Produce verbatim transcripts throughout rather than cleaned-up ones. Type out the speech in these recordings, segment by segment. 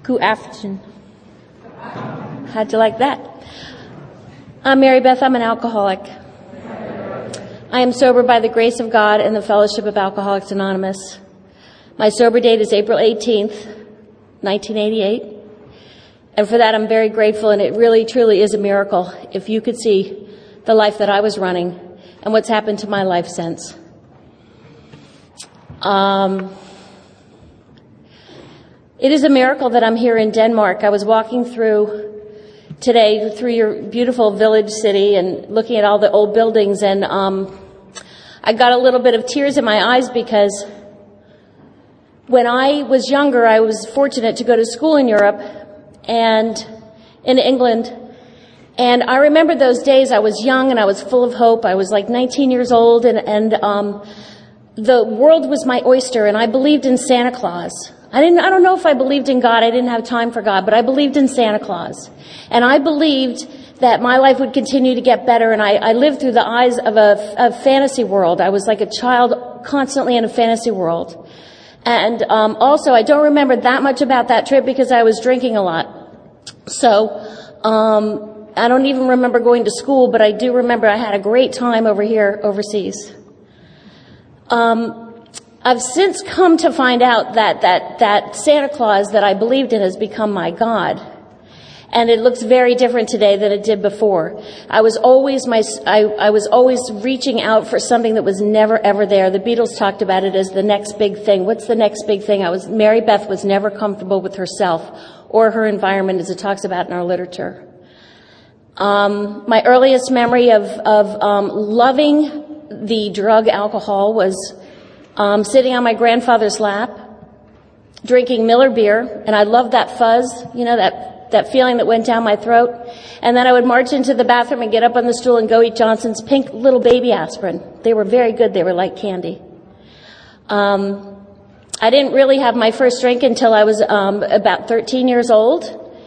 Good afternoon. How'd you like that? I'm Mary Beth. I'm an alcoholic. I am sober by the grace of God and the fellowship of Alcoholics Anonymous. My sober date is April eighteenth, nineteen eighty-eight. And for that, I'm very grateful, and it really, truly is a miracle if you could see the life that I was running and what's happened to my life since. Um, it is a miracle that I'm here in Denmark. I was walking through today through your beautiful village city and looking at all the old buildings, and um, I got a little bit of tears in my eyes because when I was younger, I was fortunate to go to school in Europe and in England. And I remember those days. I was young and I was full of hope. I was like nineteen years old, and, and um, the world was my oyster, and I believed in Santa Claus. I didn't, I don't know if I believed in God. I didn't have time for God, but I believed in Santa Claus. And I believed that my life would continue to get better, and I, I lived through the eyes of a, a fantasy world. I was like a child constantly in a fantasy world. And um, also, I don't remember that much about that trip because I was drinking a lot. So um, I don't even remember going to school, but I do remember I had a great time over here overseas. Um, I've since come to find out that, that, that Santa Claus that I believed in has become my God. And it looks very different today than it did before. I was always my, I, I was always reaching out for something that was never ever there. The Beatles talked about it as the next big thing. What's the next big thing? I was, Mary Beth was never comfortable with herself or her environment, as it talks about in our literature. Um, my earliest memory of, of, um, loving the drug alcohol was, um, sitting on my grandfather's lap, drinking Miller beer, and I loved that fuzz, you know, that that feeling that went down my throat. And then I would march into the bathroom and get up on the stool and go eat Johnson's pink little baby aspirin. They were very good. They were like candy. Um, I didn't really have my first drink until I was um, about thirteen years old.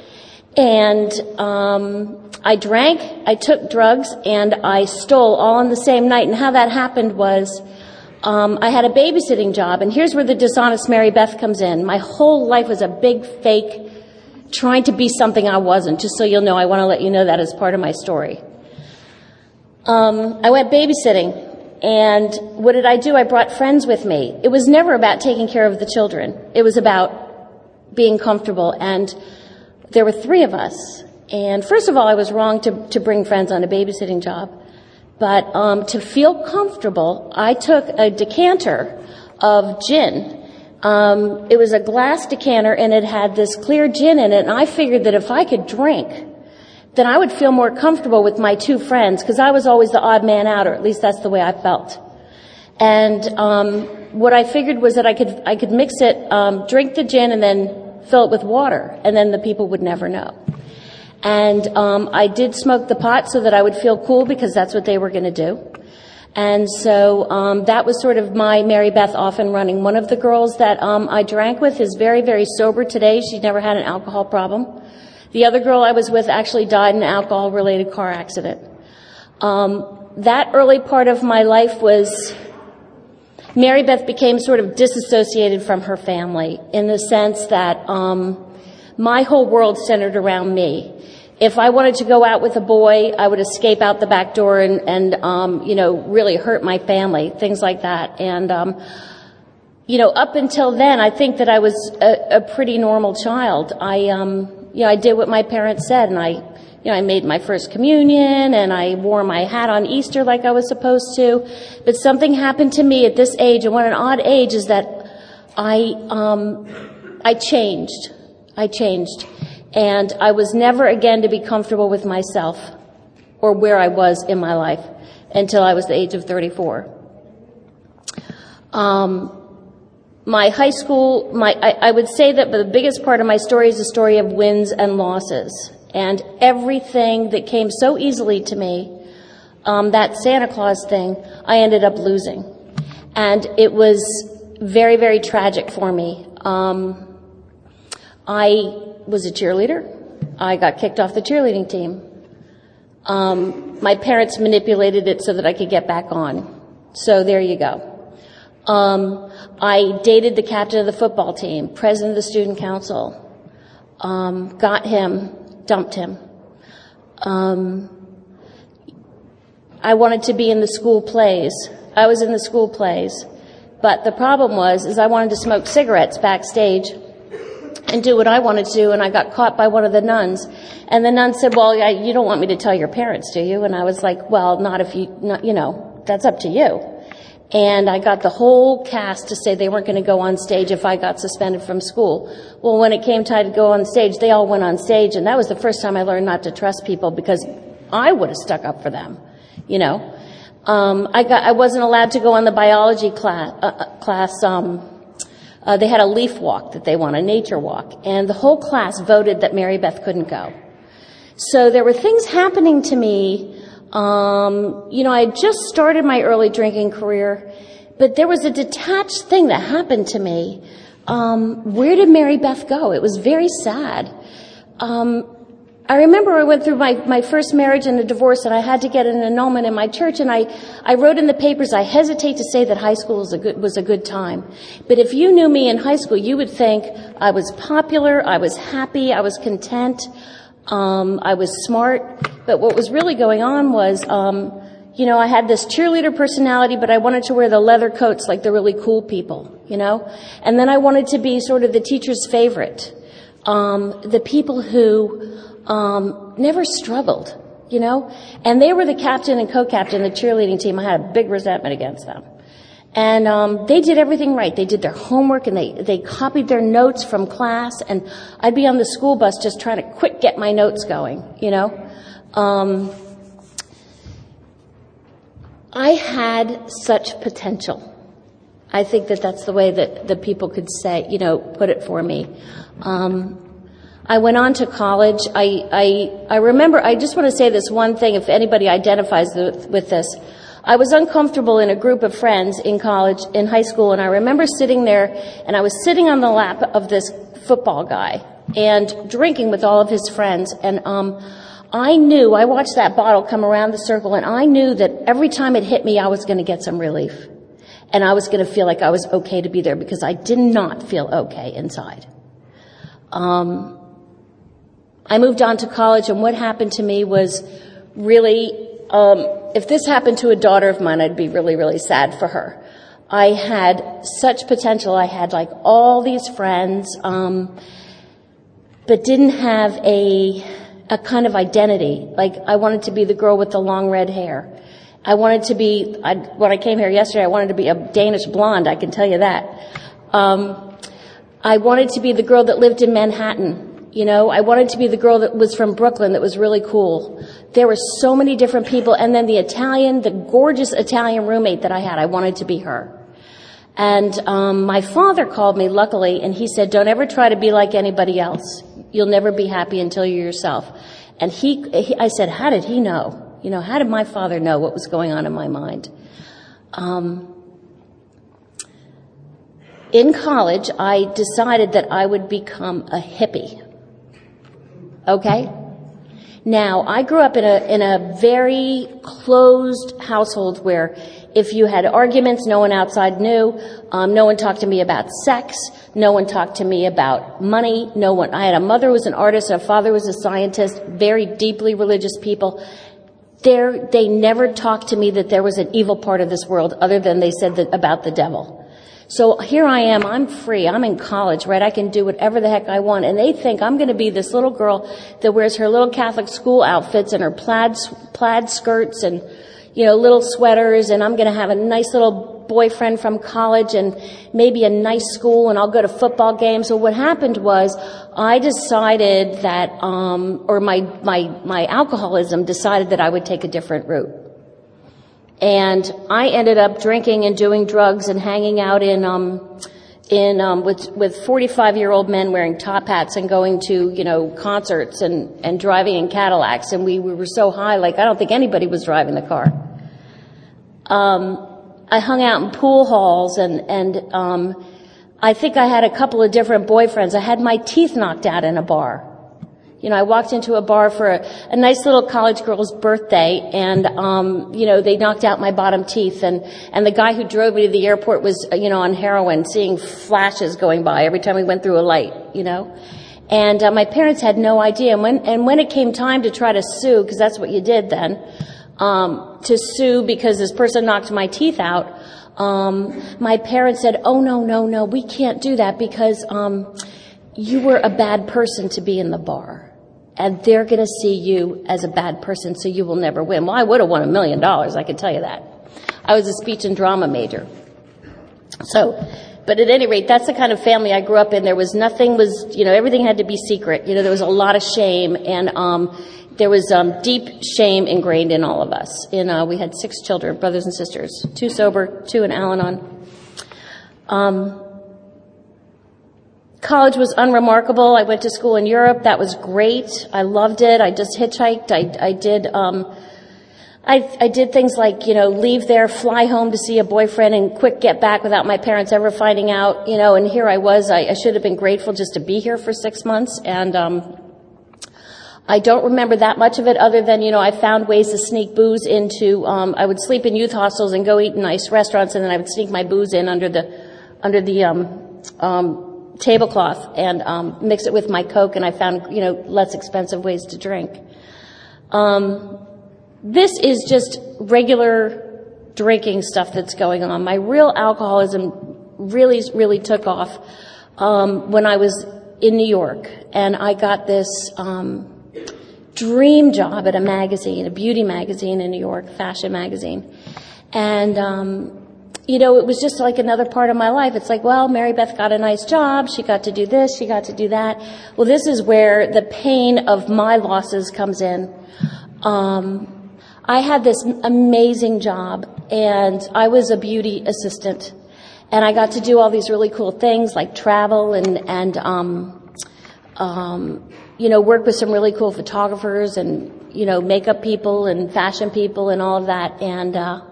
And um, I drank, I took drugs, and I stole all on the same night. And how that happened was um, I had a babysitting job. And here's where the dishonest Mary Beth comes in. My whole life was a big fake trying to be something I wasn't. Just so you'll know, I want to let you know that as part of my story. Um, I went babysitting, and what did I do? I brought friends with me. It was never about taking care of the children. It was about being comfortable, and there were three of us. And first of all, I was wrong to, to bring friends on a babysitting job. But um, to feel comfortable, I took a decanter of gin. Um, it was a glass decanter, and it had this clear gin in it, and I figured that if I could drink, then I would feel more comfortable with my two friends, because I was always the odd man out, or at least that's the way I felt. And um, what I figured was that I could I could mix it, um, drink the gin, and then fill it with water, and then the people would never know. And um, I did smoke the pot so that I would feel cool, because that's what they were going to do. And so um, that was sort of my Mary Beth off and running. One of the girls that um, I drank with is very, very sober today. She never had an alcohol problem. The other girl I was with actually died in an alcohol-related car accident. Um, that early part of my life was, Mary Beth became sort of disassociated from her family in the sense that um, my whole world centered around me. If I wanted to go out with a boy, I would escape out the back door and, and um, you know, really hurt my family, things like that. And, um, you know, up until then, I think that I was a, a pretty normal child. I, um, you know, I did what my parents said, and I, you know, I made my first communion, and I wore my hat on Easter like I was supposed to. But something happened to me at this age, and what an odd age is that I, um, I changed. I changed. And I was never again to be comfortable with myself or where I was in my life until I was the age of thirty-four. Um, my high school, my I, I would say that the biggest part of my story is a story of wins and losses. And everything that came so easily to me, um, that Santa Claus thing, I ended up losing. And it was very, very tragic for me. Um, I was a cheerleader. I got kicked off the cheerleading team. Um, my parents manipulated it so that I could get back on. So there you go. Um, I dated the captain of the football team, president of the student council. um, got him, dumped him. Um, I wanted to be in the school plays. I was in the school plays. But the problem was, is I wanted to smoke cigarettes backstage and do what I wanted to do, and I got caught by one of the nuns. And the nun said, well, I, you don't want me to tell your parents, do you? And I was like, well, not if you, not, you know, that's up to you. And I got the whole cast to say they weren't going to go on stage if I got suspended from school. Well, when it came time to go on stage, they all went on stage, and that was the first time I learned not to trust people, because I would have stuck up for them, you know. Um, I got, I wasn't allowed to go on the biology class, uh, class, um, uh, they had a leaf walk that they want, a nature walk, and the whole class voted that Mary Beth couldn't go. So there were things happening to me. Um, you know, I had just started my early drinking career, but there was a detached thing that happened to me. Um, where did Mary Beth go? It was very sad. Um, I remember I went through my, my first marriage and a divorce, and I had to get an annulment in my church, and I, I wrote in the papers, I hesitate to say that high school was a good, was a good time. But if you knew me in high school, you would think I was popular, I was happy, I was content, um, I was smart. But what was really going on was, um, you know, I had this cheerleader personality, but I wanted to wear the leather coats like the really cool people, you know? And then I wanted to be sort of the teacher's favorite, um, the people who um, never struggled, you know? And they were the captain and co-captain of the cheerleading team. I had a big resentment against them. And um, they did everything right. They did their homework, and they, they copied their notes from class, and I'd be on the school bus just trying to quick get my notes going, you know? Um, I had such potential. I think that that's the way that the people could say, you know, put it for me. Um, I went on to college. I, I, I remember, I just want to say this one thing, if anybody identifies with, with this. I was uncomfortable in a group of friends in college, in high school, and I remember sitting there, and I was sitting on the lap of this football guy and drinking with all of his friends, and, um, I knew, I watched that bottle come around the circle, and I knew that every time it hit me, I was going to get some relief. And I was going to feel like I was okay to be there, because I did not feel okay inside. Um, I moved on to college, and what happened to me was really, um, if this happened to a daughter of mine, I'd be really, really sad for her. I had such potential. I had like all these friends, um, but didn't have a... a kind of identity. Like, I wanted to be the girl with the long red hair. I wanted to be, I, when I came here yesterday, I wanted to be a Danish blonde, I can tell you that. Um, I wanted to be the girl that lived in Manhattan. You know, I wanted to be the girl that was from Brooklyn that was really cool. There were so many different people. And then the Italian, the gorgeous Italian roommate that I had, I wanted to be her. And um, my father called me, luckily, and he said, don't ever try to be like anybody else. You'll never be happy until you're yourself. And he, he, I said, how did he know? You know, how did my father know what was going on in my mind? Um, in college, I decided that I would become a hippie. Okay? Now, I grew up in a, in a very closed household where if you had arguments, no one outside knew. Um, no one talked to me about sex. No one talked to me about money. No one. I had a mother who was an artist, a father was a scientist, very deeply religious people. There, they never talked to me that there was an evil part of this world, other than they said that about the devil. So here I am. I'm free. I'm in college, right? I can do whatever the heck I want. And they think I'm going to be this little girl that wears her little Catholic school outfits and her plaid plaid skirts and, you know, little sweaters, and I'm going to have a nice little boyfriend from college and maybe a nice school, and I'll go to football games. So what happened was I decided that, um, or my, my, my alcoholism decided that I would take a different route. And I ended up drinking and doing drugs and hanging out in, um, in, um, with, with forty-five year old men wearing top hats and going to, you know, concerts and, and driving in Cadillacs. And we, we were so high, like, I don't think anybody was driving the car. Um, I hung out in pool halls and, and, um, I think I had a couple of different boyfriends. I had my teeth knocked out in a bar. You know, I walked into a bar for a, a nice little college girl's birthday, and, um, you know, they knocked out my bottom teeth, and, and the guy who drove me to the airport was, you know, on heroin, seeing flashes going by every time we went through a light, you know. And uh, my parents had no idea. And when, and when it came time to try to sue, because that's what you did then, um, to sue because this person knocked my teeth out, um, my parents said, oh, no, no, no, we can't do that because um, you were a bad person to be in the bar. And they're going to see you as a bad person, so you will never win. Well, I would have won a million dollars, I can tell you that. I was a speech and drama major. So, but at any rate, that's the kind of family I grew up in. There was nothing was, you know, everything had to be secret. You know, there was a lot of shame, and um, there was um, deep shame ingrained in all of us. In, uh, we had six children, brothers and sisters, two sober, two in Al-Anon. Um, college was unremarkable. I went to school in Europe. That was great. I loved it. I just hitchhiked. I, I did... Um, I, I did things like, you know, leave there, fly home to see a boyfriend, and quick get back without my parents ever finding out, you know, and here I was. I, I should have been grateful just to be here for six months. And um I don't remember that much of it other than, you know, I found ways to sneak booze into, um I would sleep in youth hostels and go eat in nice restaurants, and then I would sneak my booze in under the, under the, um um tablecloth and um mix it with my Coke, and I found, you know, less expensive ways to drink. Um This is just regular drinking stuff that's going on. My real alcoholism really, really took off um, when I was in New York, and I got this um, dream job at a magazine, a beauty magazine in New York, fashion magazine. And, um, you know, it was just like another part of my life. It's like, well, Mary Beth got a nice job. She got to do this. She got to do that. Well, this is where the pain of my losses comes in. Um, I had this amazing job, and I was a beauty assistant, and I got to do all these really cool things like travel and, and, um, um, you know, work with some really cool photographers and, you know, makeup people and fashion people and all of that. And, uh,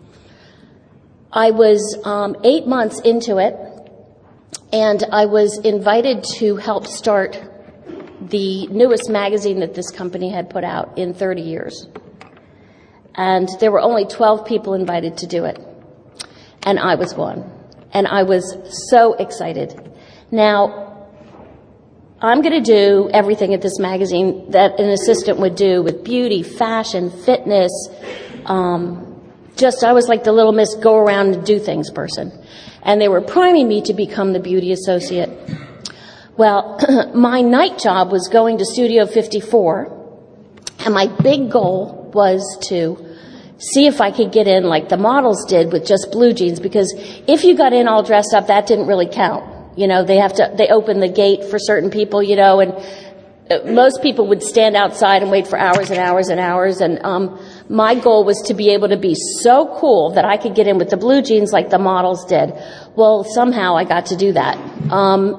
I was, um, eight months into it, and I was invited to help start the newest magazine that this company had put out in thirty years. And there were only twelve people invited to do it. And I was one. And I was so excited. Now, I'm going to do everything at this magazine that an assistant would do with beauty, fashion, fitness. Um, just, I was like the little Miss go around and do things person. And they were priming me to become the beauty associate. Well, my night job was going to Studio fifty-four. And my big goal was to see if I could get in like the models did with just blue jeans, because if you got in all dressed up, that didn't really count. You know, they have to, they open the gate for certain people, you know, and most people would stand outside and wait for hours and hours and hours. And um my goal was to be able to be so cool that I could get in with the blue jeans like the models did. Well, somehow I got to do that. Um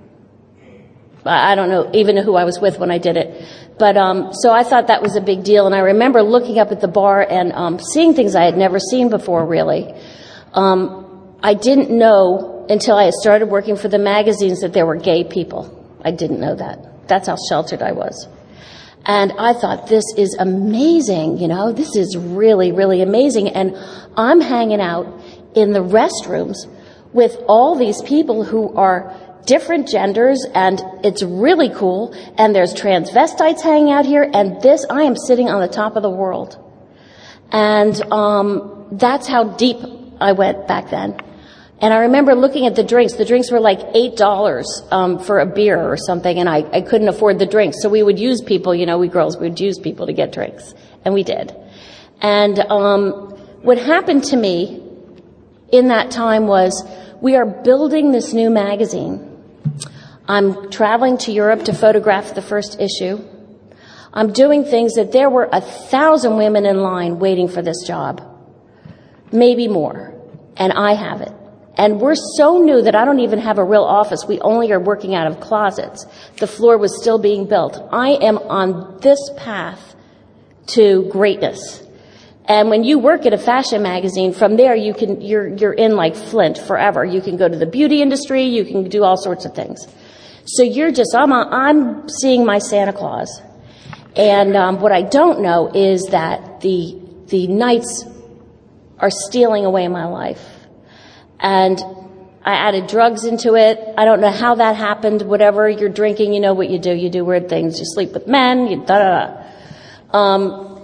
I don't know even who I was with when I did it. But, um, so I thought that was a big deal. And I remember looking up at the bar and, um, seeing things I had never seen before, really. Um, I didn't know until I had started working for the magazines that there were gay people. I didn't know that. That's how sheltered I was. And I thought, this is amazing, you know, this is really, really amazing. And I'm hanging out in the restrooms with all these people who are different genders, and it's really cool, and there's transvestites hanging out here, and this, I am sitting on the top of the world. And um that's how deep I went back then. And I remember looking at the drinks. The drinks were like eight dollars um for a beer or something, and I, I couldn't afford the drinks. So we would use people, you know, we girls would use people to get drinks. And we did. And um what happened to me in that time was, we are building this new magazine. I'm traveling to Europe to photograph the first issue. I'm doing things that there were a thousand women in line waiting for this job. Maybe more. And I have it. And we're so new that I don't even have a real office. We only are working out of closets. The floor was still being built. I am on this path to greatness. And when you work at a fashion magazine, from there you can, you're, you're in like Flint forever. You can go to the beauty industry. You can do all sorts of things. So you're just, I'm, a, I'm seeing my Santa Claus. And um, what I don't know is that the the nights are stealing away my life. And I added drugs into it. I don't know how that happened. Whatever you're drinking, you know what you do. You do weird things. You sleep with men. You da da da. Um,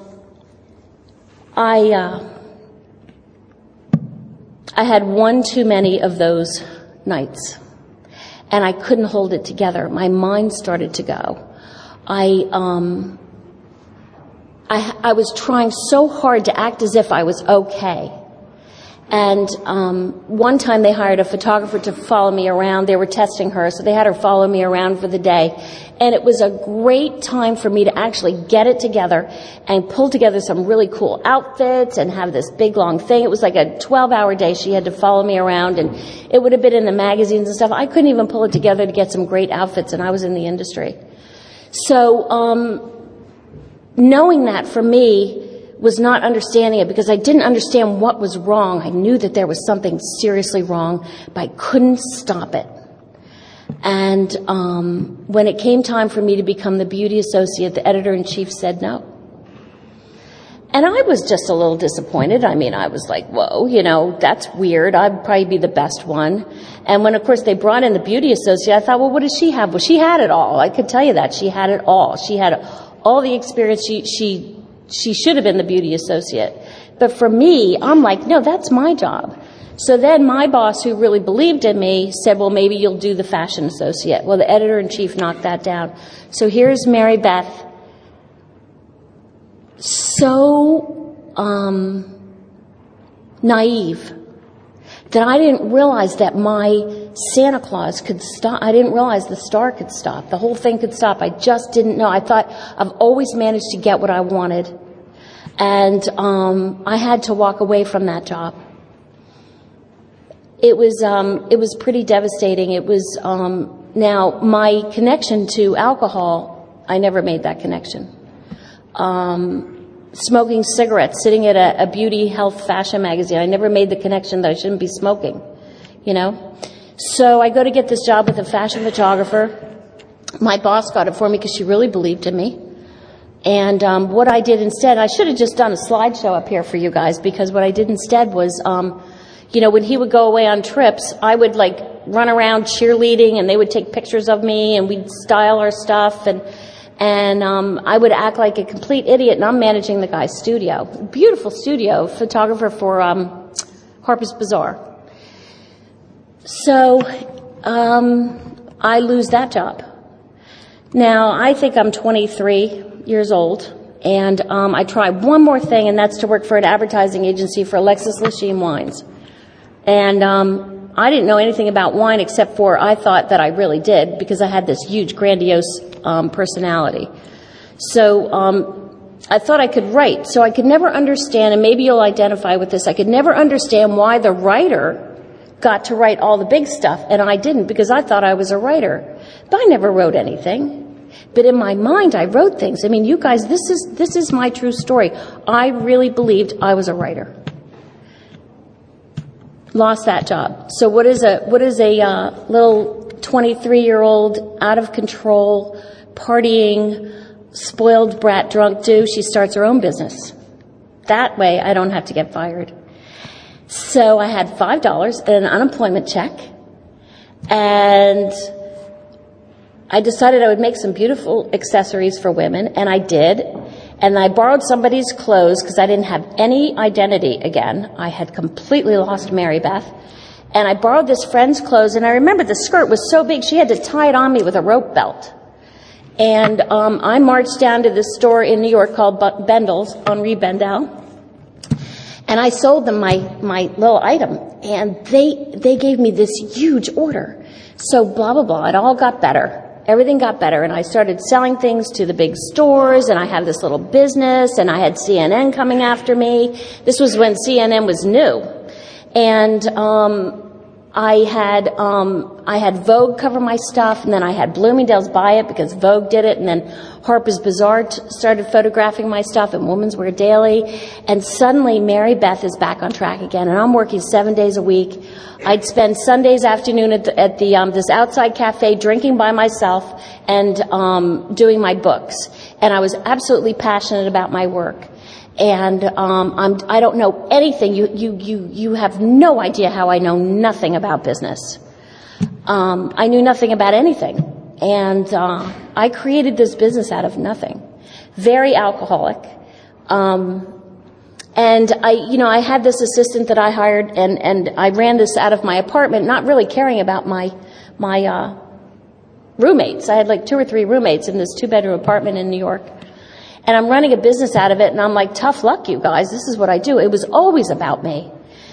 I uh, I had one too many of those nights, and I couldn't hold it together. My mind started to go. I um, I, I was trying so hard to act as if I was okay. And um, one time they hired a photographer to follow me around. They were testing her, so they had her follow me around for the day. And it was a great time for me to actually get it together and pull together some really cool outfits and have this big, long thing. It was like a twelve-hour day. She had to follow me around, and it would have been in the magazines and stuff. I couldn't even pull it together to get some great outfits, and I was in the industry. So um, knowing that for me was not understanding it, because I didn't understand what was wrong. I knew that there was something seriously wrong, but I couldn't stop it. And um, when it came time for me to become the beauty associate, the editor-in-chief said no. And I was just a little disappointed. I mean, I was like, whoa, you know, that's weird. I'd probably be the best one. And when, of course, they brought in the beauty associate, I thought, well, what does she have? Well, she had it all. I could tell you that. She had it all. She had all the experience. She, she, she should have been the beauty associate. But for me, I'm like, no, that's my job. So then my boss, who really believed in me, said, well, maybe you'll do the fashion associate. Well, the editor-in-chief knocked that down. So here's Mary Beth, so um, naive that I didn't realize that my Santa Claus could stop. I didn't realize the star could stop. The whole thing could stop. I just didn't know. I thought I've always managed to get what I wanted. And um, I had to walk away from that job. It was um, it was pretty devastating. It was um, now my connection to alcohol. I never made that connection. Um, smoking cigarettes, sitting at a, a beauty, health, fashion magazine. I never made the connection that I shouldn't be smoking. You know, so I go to get this job with a fashion photographer. My boss got it for me because she really believed in me. And um, what I did instead, I should have just done a slideshow up here for you guys, because what I did instead was. Um, You know, when he would go away on trips, I would like run around cheerleading, and they would take pictures of me, and we'd style our stuff, and and um, I would act like a complete idiot. And I'm managing the guy's studio, beautiful studio, photographer for um, Harper's Bazaar. So um, I lose that job. Now I think I'm twenty-three years old, and um, I try one more thing, and that's to work for an advertising agency for Alexis Lachine Wines. And um, I didn't know anything about wine, except for I thought that I really did, because I had this huge, grandiose um, personality. So um, I thought I could write. So I could never understand, and maybe you'll identify with this, I could never understand why the writer got to write all the big stuff, and I didn't, because I thought I was a writer. But I never wrote anything. But in my mind, I wrote things. I mean, you guys, this is this is my true story. I really believed I was a writer. Lost that job. So what is a what is a uh, little twenty-three-year-old out of control, partying, spoiled brat drunk do? She starts her own business. That way, I don't have to get fired. So I had five dollars and an unemployment check, and I decided I would make some beautiful accessories for women, and I did. And I borrowed somebody's clothes because I didn't have any identity again. I had completely lost Mary Beth. And I borrowed this friend's clothes, and I remember the skirt was so big she had to tie it on me with a rope belt. And um, I marched down to this store in New York called Bendel's, Henri Bendel. And I sold them my, my little item. And they they gave me this huge order. So blah, blah, blah. It all got better. Everything got better, and I started selling things to the big stores, and I had this little business, and I had C N N coming after me. This was when C N N was new. And um I had um I had Vogue cover my stuff, and then I had Bloomingdale's buy it because Vogue did it, and then Harper's Bazaar t- started photographing my stuff, and Women's Wear Daily. And suddenly Mary Beth is back on track again, and I'm working seven days a week. I'd spend Sundays afternoon at the, at the um, this outside cafe drinking by myself and um, doing my books. And I was absolutely passionate about my work. And um, I'm, I don't know anything. You, you, you, you have no idea how I know nothing about business. Um, I knew nothing about anything. And uh, I created this business out of nothing. Very alcoholic. Um, and I, you know, I had this assistant that I hired, and, and I ran this out of my apartment, not really caring about my, my uh, roommates. I had like two or three roommates in this two-bedroom apartment in New York. And I'm running a business out of it, and I'm like, tough luck, you guys. This is what I do. It was always about me.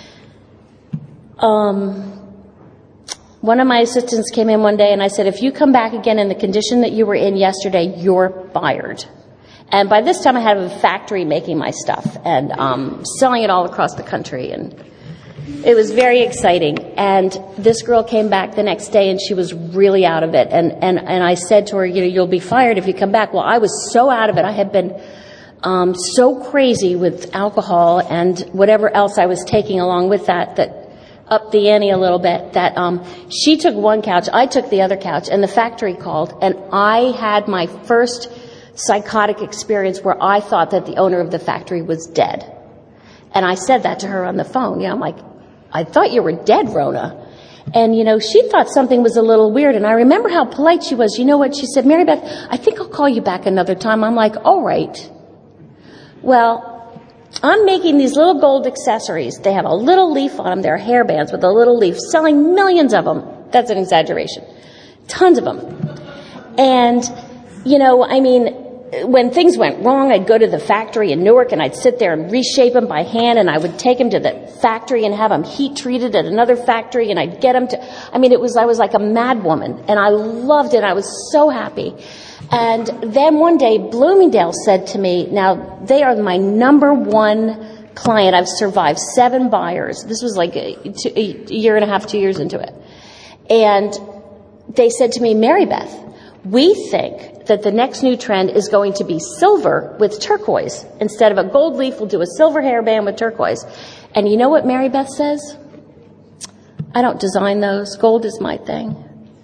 Um, one of my assistants came in one day, and I said, if you come back again in the condition that you were in yesterday, you're fired. And by this time, I had a factory making my stuff and um, selling it all across the country. And it was very exciting. And this girl came back the next day, and she was really out of it. And, and, and I said to her, you know, you'll be fired if you come back. Well, I was so out of it. I had been um, so crazy with alcohol and whatever else I was taking along with that, that upped the ante a little bit, that um, she took one couch, I took the other couch, and the factory called. And I had my first psychotic experience where I thought that the owner of the factory was dead. And I said that to her on the phone. You know, I'm like, I thought you were dead, Rona. And, you know, she thought something was a little weird. And I remember how polite she was. You know what? She said, Mary Beth, I think I'll call you back another time. I'm like, all right. Well, I'm making these little gold accessories. They have a little leaf on them. They're hairbands with a little leaf, selling millions of them. That's an exaggeration. Tons of them. And, you know, I mean, when things went wrong, I'd go to the factory in Newark and I'd sit there and reshape them by hand, and I would take them to the factory and have them heat treated at another factory, and I'd get them to, I mean, it was, I was like a mad woman, and I loved it. I was so happy. And then one day, Bloomingdale said to me, now they are my number one client. I've survived seven buyers. This was like a, two, a year and a half, two years into it. And they said to me, Mary Beth, we think that the next new trend is going to be silver with turquoise. Instead of a gold leaf, we'll do a silver hairband with turquoise. And you know what Mary Beth says? I don't design those. Gold is my thing.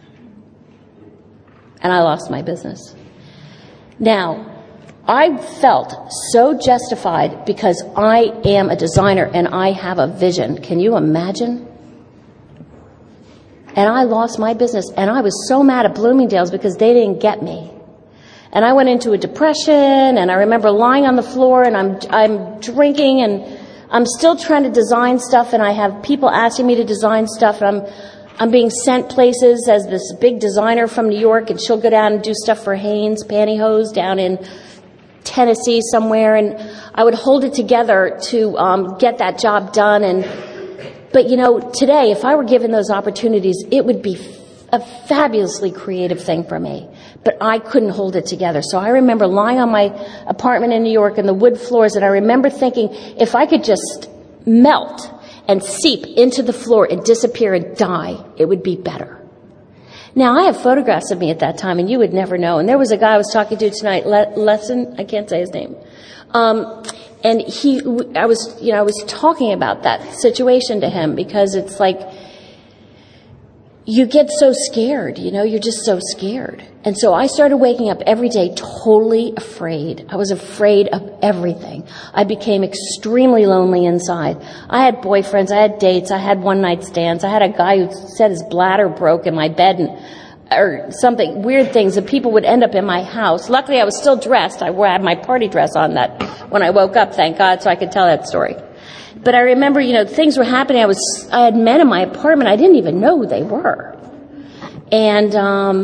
And I lost my business. Now, I felt so justified because I am a designer and I have a vision. Can you imagine? And I lost my business, and I was so mad at Bloomingdale's because they didn't get me. And I went into a depression, and I remember lying on the floor, and I'm I'm drinking, and I'm still trying to design stuff, and I have people asking me to design stuff, and I'm I'm being sent places as this big designer from New York, and she'll go down and do stuff for Hanes Pantyhose down in Tennessee somewhere, and I would hold it together to um, get that job done. And But, you know, today, if I were given those opportunities, it would be a fabulously creative thing for me. But I couldn't hold it together. So I remember lying on my apartment in New York and the wood floors, and I remember thinking, if I could just melt and seep into the floor and disappear and die, it would be better. Now, I have photographs of me at that time, and you would never know. And there was a guy I was talking to tonight, Le- Lesson, I can't say his name. Um, And he, I was, you know, I was talking about that situation to him because it's like, you get so scared, you know, you're just so scared. And so I started waking up every day totally afraid. I was afraid of everything. I became extremely lonely inside. I had boyfriends, I had dates, I had one night stands. I had a guy who said his bladder broke in my bed and or something, weird things, that people would end up in my house. Luckily, I was still dressed. I had my party dress on that when I woke up, thank God, so I could tell that story. But I remember, you know, things were happening. I was, I had men in my apartment. I didn't even know who they were. And, um,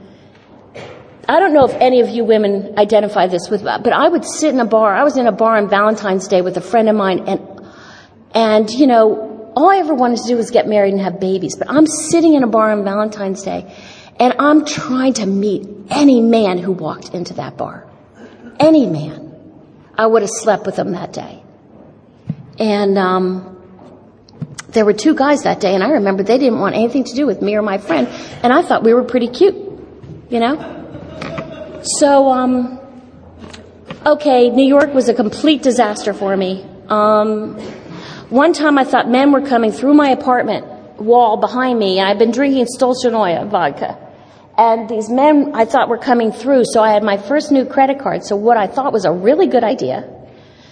I don't know if any of you women identify this with, but I would sit in a bar. I was in a bar on Valentine's Day with a friend of mine, and, and, you know, all I ever wanted to do was get married and have babies. But I'm sitting in a bar on Valentine's Day, and I'm trying to meet any man who walked into that bar. Any man. I would have slept with him that day. And um, there were two guys that day, and I remember they didn't want anything to do with me or my friend, and I thought we were pretty cute, you know? So, um, okay, New York was a complete disaster for me. Um, one time I thought men were coming through my apartment wall behind me, and I'd been drinking Stolchanoia vodka. And these men, I thought, were coming through, so I had my first new credit card. So what I thought was a really good idea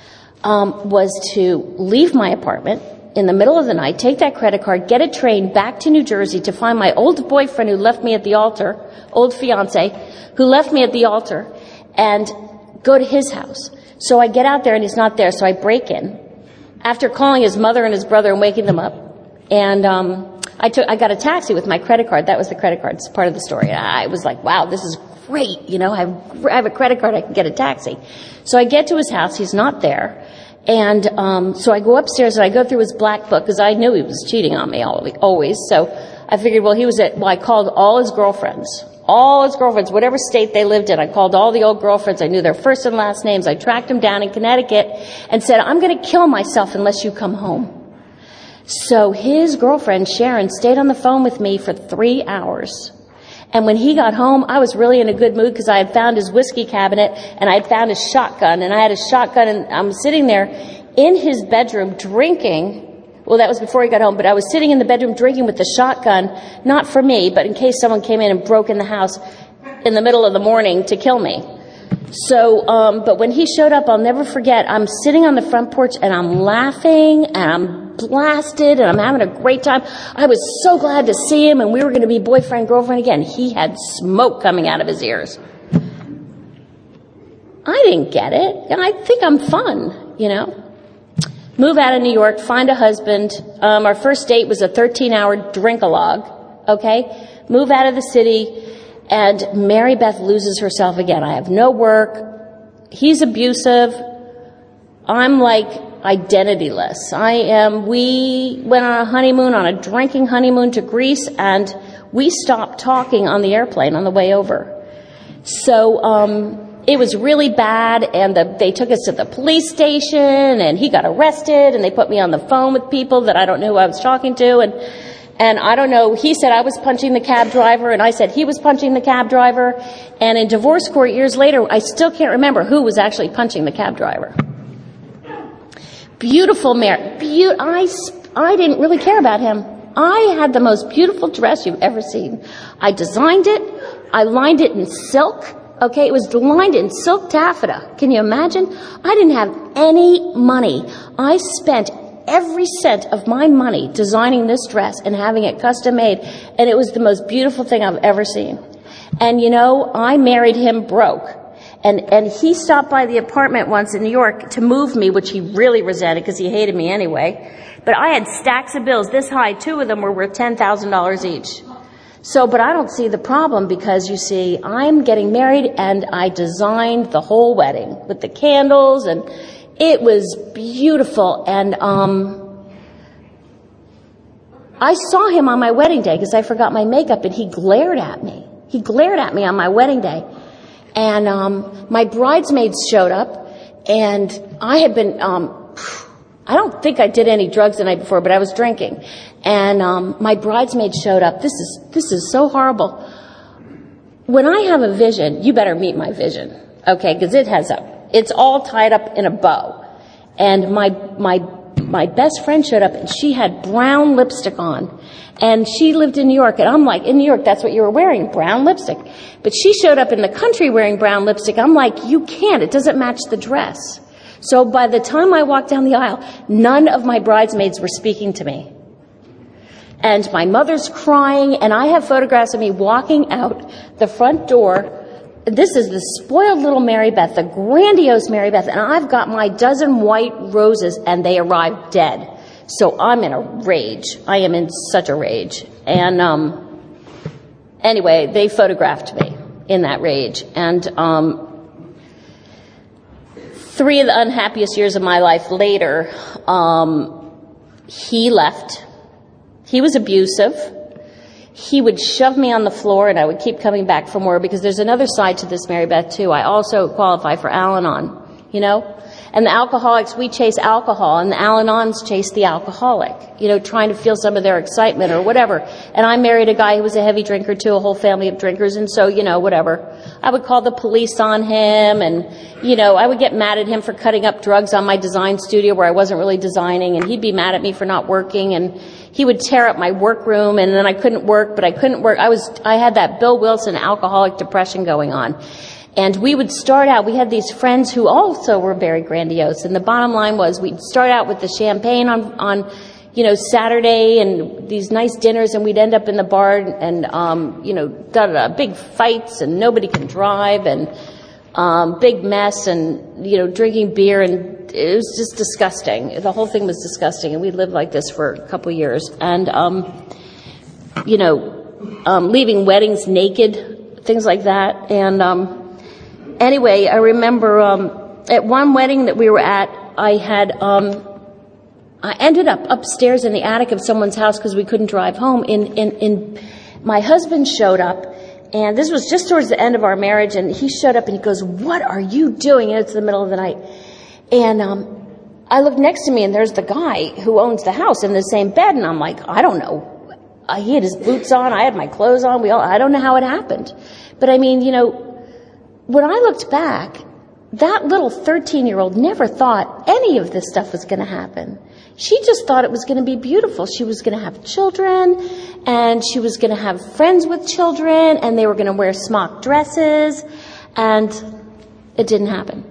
um, was to leave my apartment in the middle of the night, take that credit card, get a train back to New Jersey to find my old boyfriend who left me at the altar, old fiance, who left me at the altar, and go to his house. So I get out there and he's not there, so I break in. After calling his mother and his brother and waking them up, and um I took, I got a taxi with my credit card. That was the credit card part of the story. I was like, wow, this is great. You know, I have, I have a credit card. I can get a taxi. So I get to his house. He's not there. And, um, so I go upstairs and I go through his black book because I knew he was cheating on me always. So I figured, well, he was at, well, I called all his girlfriends, all his girlfriends, whatever state they lived in. I called all the old girlfriends. I knew their first and last names. I tracked them down in Connecticut and said, I'm going to kill myself unless you come home. So his girlfriend, Sharon, stayed on the phone with me for three hours. And when he got home, I was really in a good mood because I had found his whiskey cabinet and I had found his shotgun. And I had a shotgun and I'm sitting there in his bedroom drinking. Well, that was before he got home, but I was sitting in the bedroom drinking with the shotgun, not for me, but in case someone came in and broke in the house in the middle of the morning to kill me. So, um, but when he showed up, I'll never forget, I'm sitting on the front porch and I'm laughing and I'm blasted and I'm having a great time. I was so glad to see him and we were going to be boyfriend, girlfriend again. He had smoke coming out of his ears. I didn't get it. And I think I'm fun, you know. Move out of New York, find a husband. Um, our first date was a thirteen hour drink-a-log, okay? Move out of the city. And Mary Beth loses herself again. I have no work. He's abusive. I'm like identityless. I am, we went on a honeymoon, on a drinking honeymoon to Greece, and we stopped talking on the airplane on the way over. So, um, it was really bad, and the, they took us to the police station, and he got arrested, and they put me on the phone with people that I don't know who I was talking to, and And I don't know, he said I was punching the cab driver, and I said he was punching the cab driver. And in divorce court years later, I still can't remember who was actually punching the cab driver. Beautiful marriage. Be- I, I didn't really care about him. I had the most beautiful dress you've ever seen. I designed it. I lined it in silk. Okay, it was lined in silk taffeta. Can you imagine? I didn't have any money. I spent every cent of my money designing this dress and having it custom made, and it was the most beautiful thing I've ever seen. And you know, I married him broke, and and he stopped by the apartment once in New York to move me, which he really resented because he hated me anyway. But I had stacks of bills this high. Two of them were worth ten thousand dollars each. So, but I don't see the problem because, you see, I'm getting married and I designed the whole wedding with the candles, and it was beautiful. And um I saw him on my wedding day because I forgot my makeup, and he glared at me. He glared at me on my wedding day. And um my bridesmaids showed up, and I had been, um I don't think I did any drugs the night before, but I was drinking. And um my bridesmaids showed up. This is this is so horrible. When I have a vision, you better meet my vision, okay? Because it has a It's all tied up in a bow. And my, my, my best friend showed up, and she had brown lipstick on. And she lived in New York, and I'm like, in New York, that's what you were wearing, brown lipstick. But she showed up in the country wearing brown lipstick. I'm like, you can't, it doesn't match the dress. So by the time I walked down the aisle, none of my bridesmaids were speaking to me. And my mother's crying, and I have photographs of me walking out the front door. This is the spoiled little Mary Beth, the grandiose Mary Beth, and I've got my dozen white roses, and they arrived dead. So I'm in a rage. I am in such a rage. And um anyway, they photographed me in that rage. And um three of the unhappiest years of my life later, um he left. He was abusive. He would shove me on the floor, and I would keep coming back for more, because there's another side to this, Mary Beth, too. I also qualify for Al-Anon, you know? And the alcoholics, we chase alcohol, and the Al-Anons chase the alcoholic, you know, trying to feel some of their excitement or whatever. And I married a guy who was a heavy drinker, too, a whole family of drinkers, and so, you know, whatever. I would call the police on him, and, you know, I would get mad at him for cutting up drugs on my design studio where I wasn't really designing, and he'd be mad at me for not working, and he would tear up my workroom, and then I couldn't work, but I couldn't work. I was, I had that Bill Wilson alcoholic depression going on. And we would start out, we had these friends who also were very grandiose. And the bottom line was we'd start out with the champagne on, on you know, Saturday and these nice dinners, and we'd end up in the bar and, um, you know, da-da-da, big fights, and nobody can drive, and um, big mess, and, you know, drinking beer, and it was just disgusting. The whole thing was disgusting, and we lived like this for a couple of years. And, um, you know, um, leaving weddings naked, things like that. And um, anyway, I remember um, at one wedding that we were at, I had... Um, I ended up upstairs in the attic of someone's house because we couldn't drive home. In, in, in, my husband showed up, and this was just towards the end of our marriage, and he showed up and he goes, "What are you doing?" And it's the middle of the night. And um, I looked next to me, and there's the guy who owns the house in the same bed, and I'm like, I don't know. Uh, he had his boots on, I had my clothes on, we all, I don't know how it happened. But I mean, you know, when I looked back, that little thirteen-year-old never thought any of this stuff was going to happen. She just thought it was going to be beautiful. She was going to have children, and she was going to have friends with children, and they were going to wear smock dresses, and it didn't happen.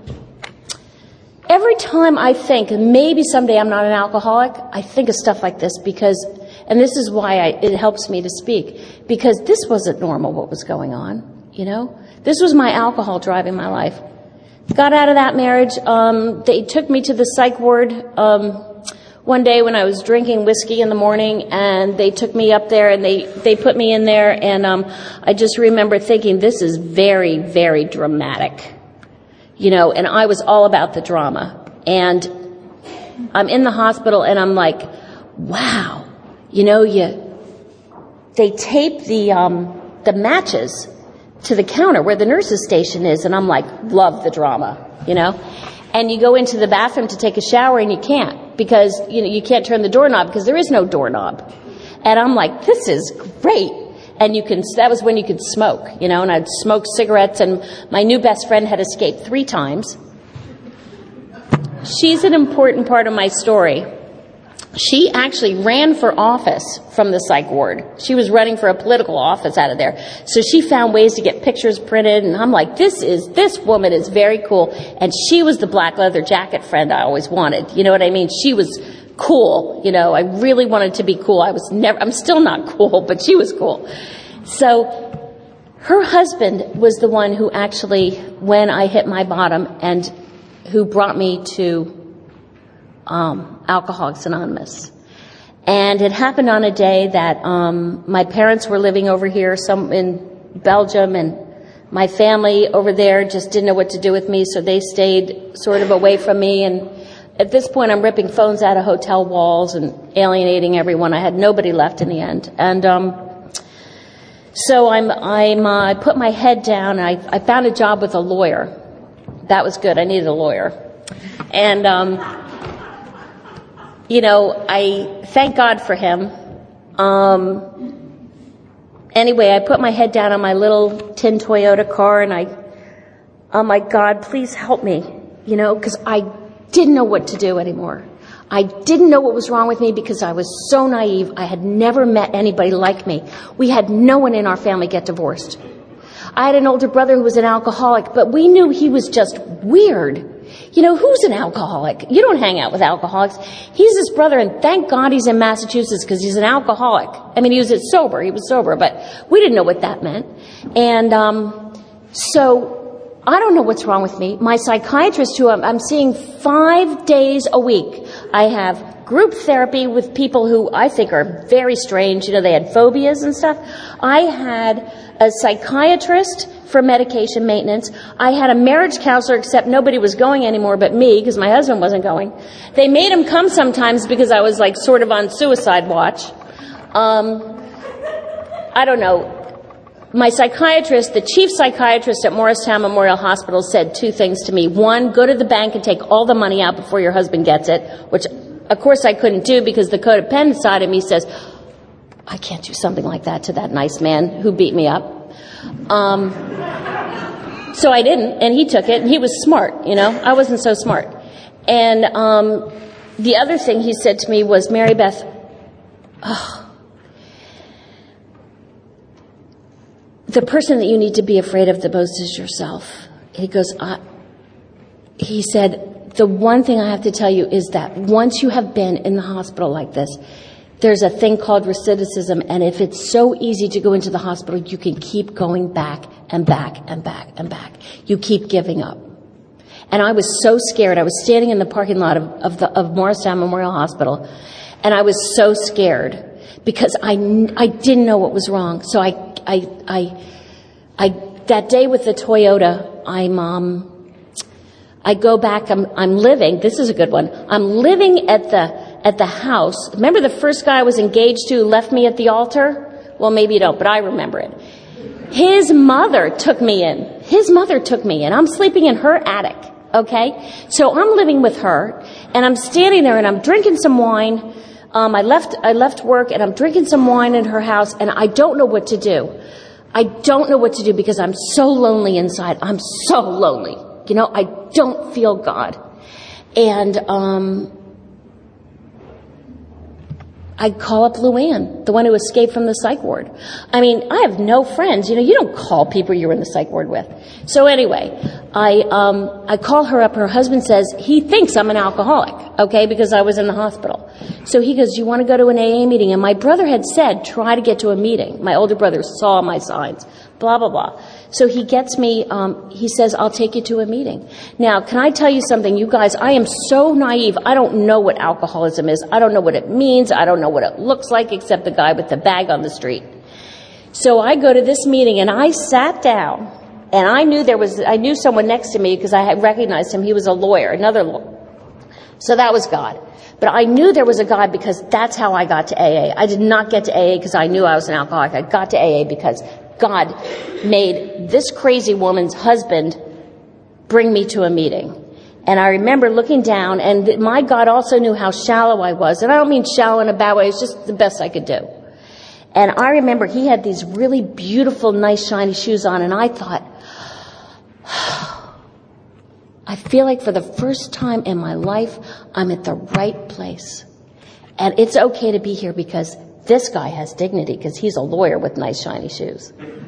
Every time I think maybe someday I'm not an alcoholic, I think of stuff like this because, and this is why I, it helps me to speak, because this wasn't normal what was going on, you know? This was my alcohol driving my life. Got out of that marriage. Um, they took me to the psych ward um, one day when I was drinking whiskey in the morning, and they took me up there and they, they put me in there, and um, I just remember thinking, this is very, very dramatic, you know, and I was all about the drama. And I'm in the hospital, and I'm like, wow, you know, you they tape the um, the matches to the counter where the nurse's station is, and I'm like, love the drama, you know. And you go into the bathroom to take a shower, and you can't because, you know, you can't turn the doorknob because there is no doorknob. And I'm like, this is great. And you can, that was when you could smoke, you know, and I'd smoke cigarettes, and my new best friend had escaped three times. She's an important part of my story. She actually ran for office from the psych ward. She was running for a political office out of there. So she found ways to get pictures printed, and I'm like, this is, this woman is very cool. And she was the black leather jacket friend I always wanted. You know what I mean? She was cool. You know, I really wanted to be cool. I was never, I'm still not cool, but she was cool. So her husband was the one who actually, when I hit my bottom, and who brought me to Um, Alcoholics Anonymous. And it happened on a day that um, my parents were living over here, some in Belgium, and my family over there just didn't know what to do with me, so they stayed sort of away from me. And at this point, I'm ripping phones out of hotel walls and alienating everyone. I had nobody left in the end. And um, so I'm, I'm, uh, I put my head down, and I, I found a job with a lawyer. That was good. I needed a lawyer. And um you know, I thank God for him. Um, anyway, I put my head down on my little tin Toyota car, and I, oh my God, please help me, you know, because I didn't know what to do anymore. I didn't know what was wrong with me because I was so naive. I had never met anybody like me. We had no one in our family get divorced. I had an older brother who was an alcoholic, but we knew he was just weird. You know, who's an alcoholic? You don't hang out with alcoholics. He's his brother, and thank God he's in Massachusetts because he's an alcoholic. I mean, he was sober. He was sober, but we didn't know what that meant. And um so I don't know what's wrong with me. My psychiatrist, who I'm, I'm seeing five days a week, I have group therapy with people who I think are very strange. You know, they had phobias and stuff. I had a psychiatrist for medication maintenance. I had a marriage counselor, except nobody was going anymore but me because my husband wasn't going. They made him come sometimes because I was like sort of on suicide watch. Um, I don't know. My psychiatrist, the chief psychiatrist at Morristown Memorial Hospital, said two things to me. One, go to the bank and take all the money out before your husband gets it, which of course I couldn't do because the codependent side of me says, I can't do something like that to that nice man who beat me up. Um, so I didn't, and he took it, and he was smart, you know. I wasn't so smart. And um, the other thing he said to me was, Mary Beth, oh, the person that you need to be afraid of the most is yourself. he goes, uh, he said, the one thing I have to tell you is that once you have been in the hospital like this, there's a thing called recidivism, and if it's so easy to go into the hospital, you can keep going back and back and back and back. You keep giving up. And I was so scared. I was standing in the parking lot of, of, the, of Morristown Memorial Hospital, and I was so scared because I, I didn't know what was wrong. So I, I, I, I, that day with the Toyota, I'm, um, I go back, I'm, I'm living, this is a good one. I'm living at the, at the house. Remember the first guy I was engaged to left me at the altar? Well, maybe you don't, but I remember it. His mother took me in. His mother took me in. I'm sleeping in her attic, okay? So I'm living with her, and I'm standing there, and I'm drinking some wine. Um, I left, I left work, and I'm drinking some wine in her house, and I don't know what to do. I don't know what to do because I'm so lonely inside. I'm so lonely. You know, I don't feel God. And, um... I call up Luann, the one who escaped from the psych ward. I mean, I have no friends. You know, you don't call people you're in the psych ward with. So anyway, I um I call her up. Her husband says he thinks I'm an alcoholic, okay, because I was in the hospital. So he goes, you want to go to an A A meeting? And my brother had said, try to get to a meeting. My older brother saw my signs, blah, blah, blah. So he gets me, um, he says, I'll take you to a meeting. Now, can I tell you something? You guys, I am so naive. I don't know what alcoholism is. I don't know what it means. I don't know what it looks like except the guy with the bag on the street. So I go to this meeting and I sat down and I knew there was, I knew someone next to me because I had recognized him. He was a lawyer, another lawyer. So that was God. But I knew there was a God because that's how I got to A A. I did not get to A A because I knew I was an alcoholic. I got to A A because God made this crazy woman's husband bring me to a meeting. And I remember looking down, and my God also knew how shallow I was. And I don't mean shallow in a bad way. It's just the best I could do. And I remember he had these really beautiful, nice, shiny shoes on, and I thought, I feel like for the first time in my life, I'm at the right place. And it's okay to be here because this guy has dignity because he's a lawyer with nice, shiny shoes.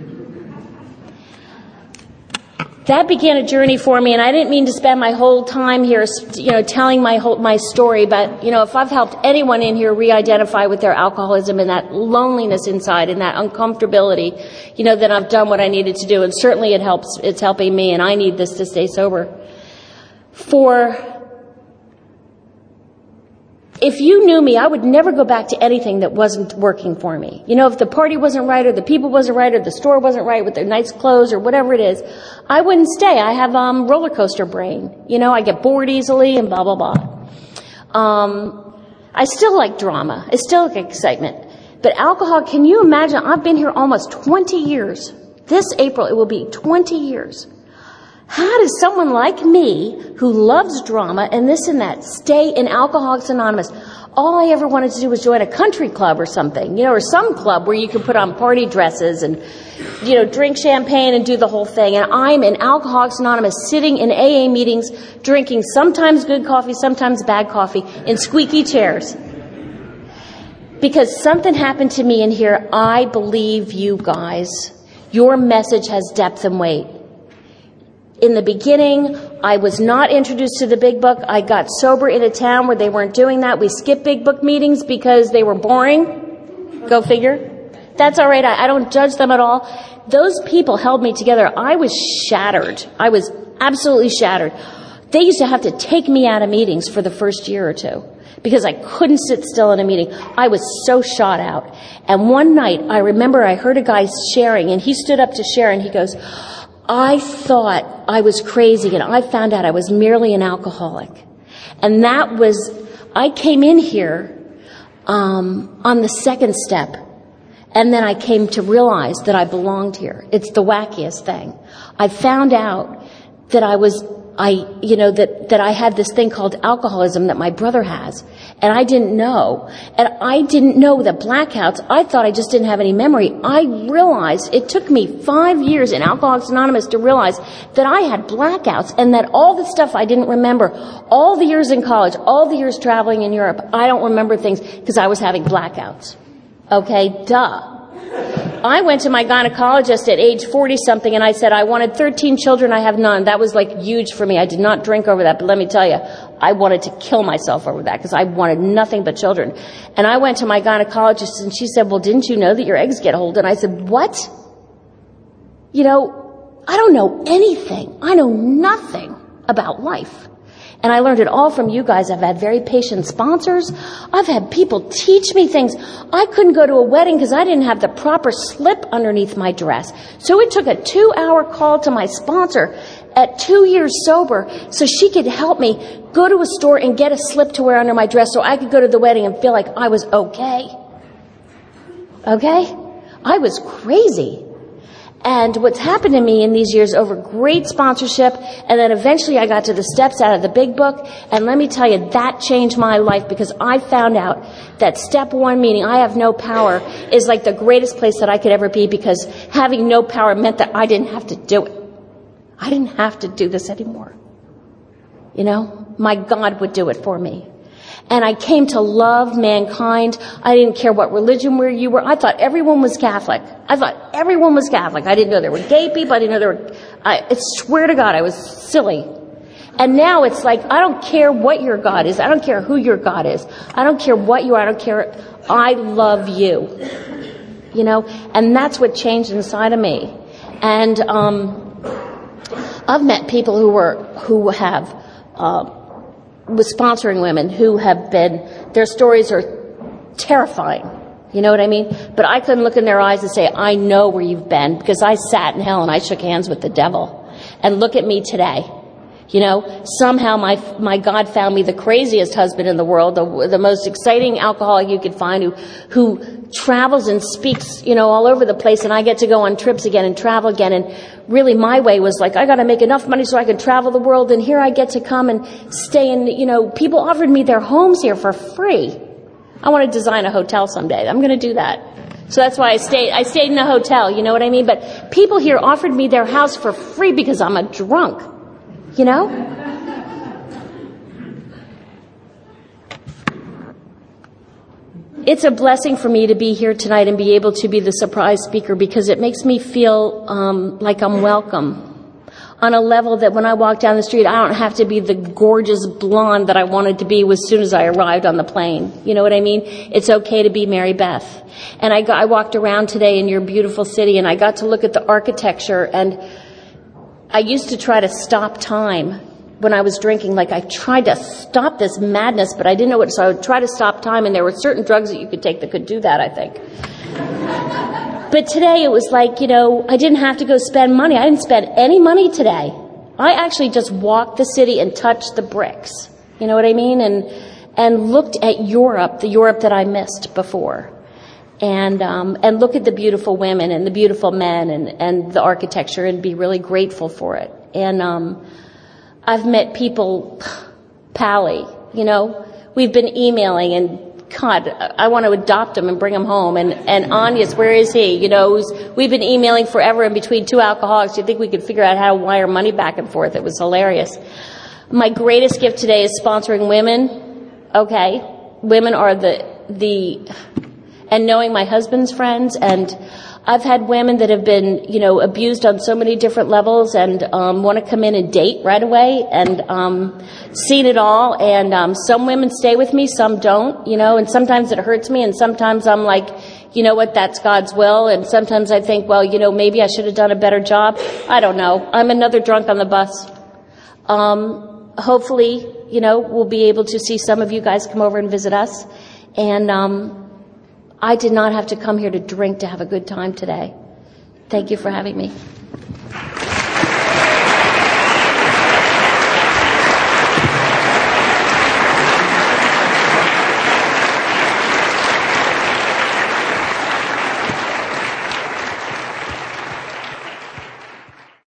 That began a journey for me, and I didn't mean to spend my whole time here, you know, telling my whole, my story, but, you know, if I've helped anyone in here re-identify with their alcoholism and that loneliness inside and that uncomfortability, you know, then I've done what I needed to do, and certainly it helps, it's helping me, and I need this to stay sober. For if you knew me, I would never go back to anything that wasn't working for me. You know, if the party wasn't right or the people wasn't right or the store wasn't right with their nice clothes or whatever it is, I wouldn't stay. I have um roller coaster brain. You know, I get bored easily and blah, blah, blah. Um, I still like drama. I still like excitement. But alcohol, can you imagine? I've been here almost twenty years. This April, it will be twenty years. How does someone like me, who loves drama and this and that, stay in Alcoholics Anonymous? All I ever wanted to do was join a country club or something, you know, or some club where you could put on party dresses and, you know, drink champagne and do the whole thing. And I'm in Alcoholics Anonymous sitting in A A meetings, drinking sometimes good coffee, sometimes bad coffee, in squeaky chairs. Because something happened to me in here. I believe you guys. Your message has depth and weight. In the beginning, I was not introduced to the Big Book. I got sober in a town where they weren't doing that. We skipped Big Book meetings because they were boring. Go figure. That's all right. I, I don't judge them at all. Those people held me together. I was shattered. I was absolutely shattered. They used to have to take me out of meetings for the first year or two because I couldn't sit still in a meeting. I was so shot out. And one night, I remember I heard a guy sharing, and he stood up to share, and he goes, I thought I was crazy, and I found out I was merely an alcoholic. And that was, I came in here um, on the second step, and then I came to realize that I belonged here. It's the wackiest thing. I found out that I was, I, you know, that, that I had this thing called alcoholism that my brother has, and I didn't know. And I didn't know the blackouts. I thought I just didn't have any memory. I realized it took me five years in Alcoholics Anonymous to realize that I had blackouts and that all the stuff I didn't remember, all the years in college, all the years traveling in Europe, I don't remember things because I was having blackouts. Okay, duh. I went to my gynecologist at age forty something and I said I wanted thirteen children, I have none. That was like huge for me. I did not drink over that, but let me tell you, I wanted to kill myself over that because I wanted nothing but children. And I went to my gynecologist and she said, well, didn't you know that your eggs get old? And I said, what? You know, I don't know anything. I know nothing about life. And I learned it all from you guys. I've had very patient sponsors. I've had people teach me things. I couldn't go to a wedding because I didn't have the proper slip underneath my dress. So it took a two-hour call to my sponsor at two years sober so she could help me go to a store and get a slip to wear under my dress so I could go to the wedding and feel like I was okay. Okay? I was crazy. And what's happened to me in these years over great sponsorship, and then eventually I got to the steps out of the big book, and let me tell you, that changed my life because I found out that step one, meaning I have no power, is like the greatest place that I could ever be because having no power meant that I didn't have to do it. I didn't have to do this anymore. You know, my God would do it for me. And I came to love mankind. I didn't care what religion where you were. I thought everyone was Catholic. I thought everyone was Catholic. I didn't know there were gay people. I didn't know there were, I, I swear to God, I was silly. And now it's like, I don't care what your God is. I don't care who your God is. I don't care what you are. I don't care. I love you. You know, and that's what changed inside of me. And, um, I've met people who were, who have, uh, with sponsoring women who have been, their stories are terrifying. You know what I mean? But I couldn't look in their eyes and say, I know where you've been because I sat in hell and I shook hands with the devil. And look at me today. You know, somehow my my God found me the craziest husband in the world, the, the most exciting alcoholic you could find who who travels and speaks, you know, all over the place, and I get to go on trips again and travel again. And really my way was like, I got to make enough money so I can travel the world, and here I get to come and stay in, you know, people offered me their homes here for free. I want to design a hotel someday. I'm going to do that. So that's why I stayed, I stayed in a hotel, you know what I mean? But people here offered me their house for free because I'm a drunk. You know? It's a blessing for me to be here tonight and be able to be the surprise speaker because it makes me feel um, like I'm welcome on a level that when I walk down the street, I don't have to be the gorgeous blonde that I wanted to be as soon as I arrived on the plane. You know what I mean? It's okay to be Mary Beth. And I, got, I walked around today in your beautiful city and I got to look at the architecture, and I used to try to stop time when I was drinking. Like I tried to stop this madness, but I didn't know what, so I would try to stop time, and there were certain drugs that you could take that could do that, I think. But today it was like, you know, I didn't have to go spend money. I didn't spend any money today. I actually just walked the city and touched the bricks. You know what I mean? And, and looked at Europe, the Europe that I missed before. And, um, and look at the beautiful women and the beautiful men and, and the architecture and be really grateful for it. And, um, I've met people, Pally, you know, we've been emailing, and God, I want to adopt him and bring him home. And, and Anya's, where is he? You know, we've been emailing forever in between two alcoholics. You'd think we could figure out how to wire money back and forth. It was hilarious. My greatest gift today is sponsoring women. Okay. Women are the, the, and knowing my husband's friends, and I've had women that have been, you know, abused on so many different levels and um, want to come in and date right away, and um, seen it all. And um, some women stay with me, some don't, you know, and sometimes it hurts me, and sometimes I'm like, you know what, that's God's will. And sometimes I think, well, you know, maybe I should have done a better job. I don't know. I'm another drunk on the bus. Um, hopefully, you know, we'll be able to see some of you guys come over and visit us. And um I did not have to come here to drink to have a good time today. Thank you for having me.